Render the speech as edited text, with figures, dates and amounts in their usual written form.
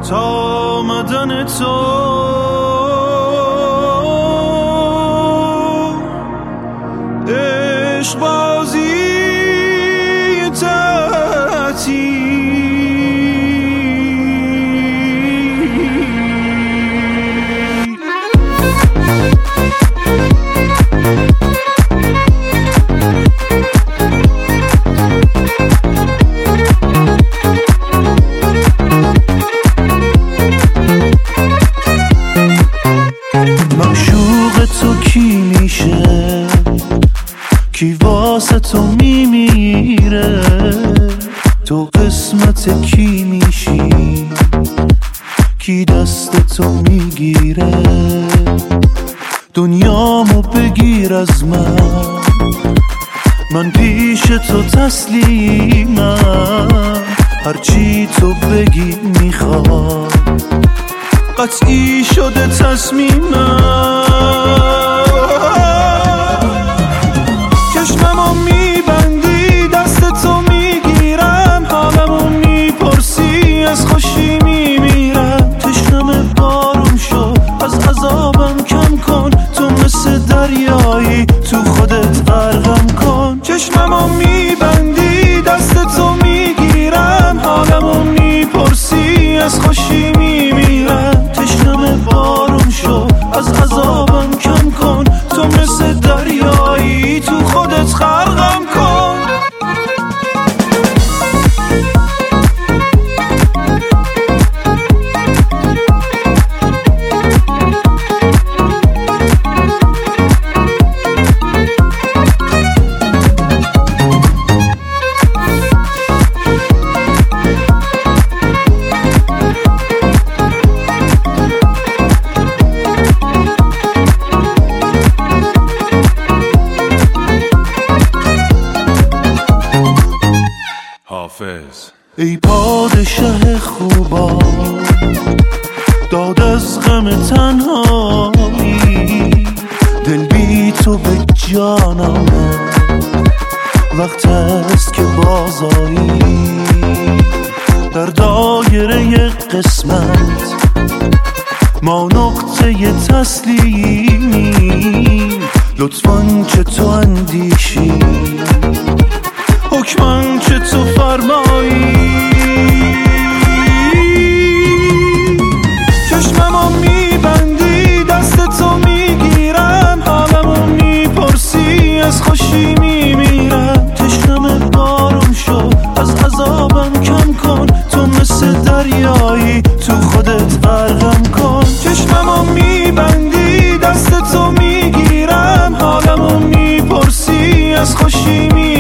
تا آمدن تو. عشق بازی معشوق تو کی میشه، کی واسه تو میمیره، تو قسمت کی میشی، کی دست تو میگیره. دنیامو بگیر از من پیش تو تسلیمم، هرچی تو بگی میخوام، قطعی شده تصمیمم. چشممو میبندی دست تو میگیرم، حالمو میپرسی از خوشی میمیرم. تشنم بارون شو از عذابم کم کن، تو مثل دریایی تو خودت غرقم کن. چشممو میبندی دست تو میگیرم، حالمو میپرسی از خوشی میمیرم. تشنم بارون شو از عذابم کم کن، تو مثل دریایی تو خودت غرقم کن. ای پادشه خوبا داد از غم تنهایی، دل بی تو به جانم وقت است که بازایی. در دایره قسمت ما نقطه تسلیمی، لطفاً که تو اندیشی، حکماً که تو فرمایی. چشممو میبندی دست تو میگیرم، حالمو میپرسی از خوشی میمیرم. تشنم بارون شو از عذابم کم کن، تو مثل دریایی تو خودت غرقم کن. چشممو میبندی دست تو میگیرم، حالمو میپرسی از خوشی میمیرم.